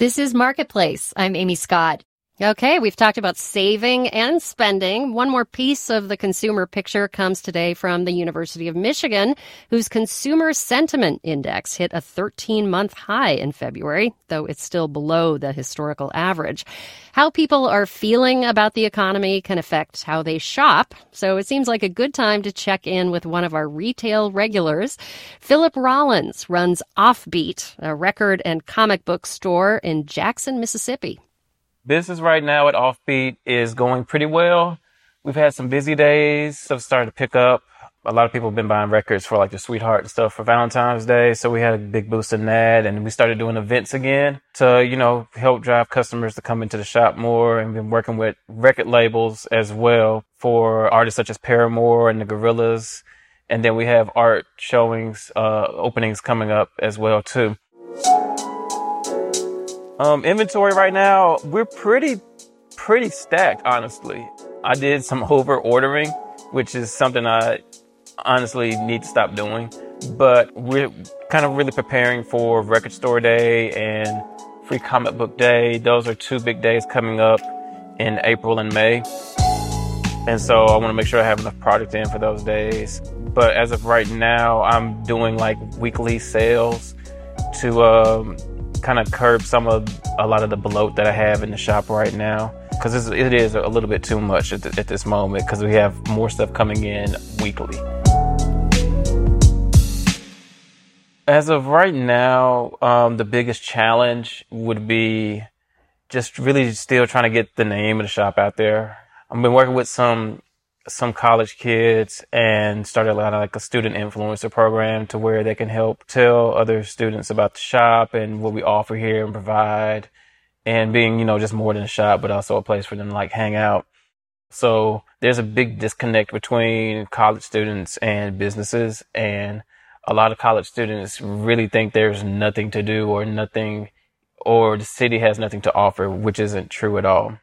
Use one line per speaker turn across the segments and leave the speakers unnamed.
This is Marketplace. I'm Amy Scott. Okay, we've talked about saving and spending. One more piece of the consumer picture comes today from the University of Michigan, whose Consumer Sentiment Index hit a 13-month high in February, though it's still below the historical average. How people are feeling about the economy can affect how they shop, so it seems like a good time to check in with one of our retail regulars. Philip Rollins runs Offbeat, a record and comic book store in Jackson, Mississippi.
Business right now at Offbeat is going pretty well. We've had some busy days. Stuff started to pick up. A lot of people have been buying records for like their sweetheart and stuff for Valentine's Day. So we had a big boost in that. And we started doing events again to, help drive customers to come into the shop more, and been working with record labels as well for artists such as Paramore and the Gorillaz. And then we have art showings, openings coming up as well too. Inventory right now, we're pretty stacked, honestly. I did some over ordering, which is something I honestly need to stop doing. But we're kind of really preparing for Record Store Day and Free Comic Book Day. Those are two big days coming up in April and May. And so I want to make sure I have enough product in for those days. But as of right now, I'm doing like weekly sales to kind of curb a lot of the bloat that I have in the shop right now, because it is a little bit too much at this moment, because we have more stuff coming in weekly. As of right now, the biggest challenge would be just really still trying to get the name of the shop out there. I've been working with some college kids and started like a student influencer program to where they can help tell other students about the shop and what we offer here and provide, and being, just more than a shop, but also a place for them to like hang out. So there's a big disconnect between college students and businesses, and a lot of college students really think there's nothing to do or the city has nothing to offer, which isn't true at all.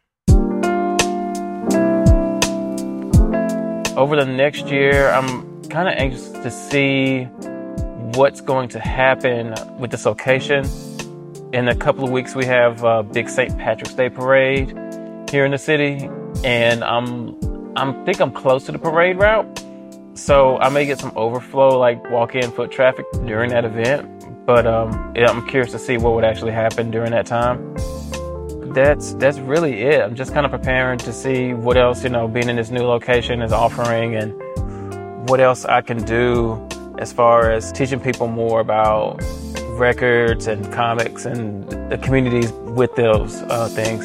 Over the next year, I'm kind of anxious to see what's going to happen with this location. In a couple of weeks, we have a big St. Patrick's Day parade here in the city, and I think I'm close to the parade route, so I may get some overflow, like walk-in foot traffic during that event. But I'm curious to see what would actually happen during that time. That's really it. I'm just kind of preparing to see what else, being in this new location is offering, and what else I can do as far as teaching people more about records and comics and the communities with those things.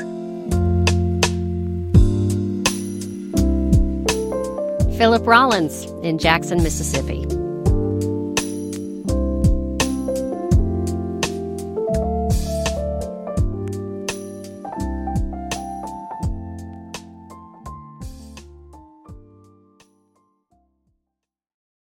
Philip Rollins in Jackson, Mississippi.